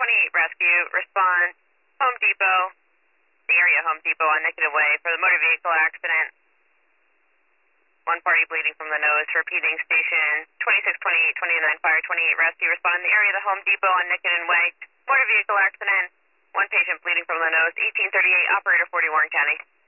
Rescue, respond, Home Depot, the area Home Depot on Nicollet Way for the motor vehicle accident. One party bleeding from the nose, repeating station 2628, 29 fire, 28 rescue, respond in the area of the Home Depot on Nicollet Way, motor vehicle accident, one patient bleeding from the nose, 1838, operator 40 Warren County.